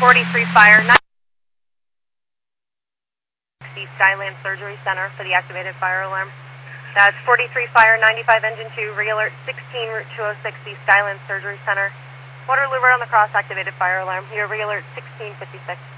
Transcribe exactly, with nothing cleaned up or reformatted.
forty-three Fire, Skyland Surgery Center for the activated fire alarm. That's forty-three Fire, ninety-five Engine two, re-alert sixteen, Route two oh six, East Skyland Surgery Center. Waterloo, we're on the cross, activated fire alarm. You're re-alert sixteen fifty-six.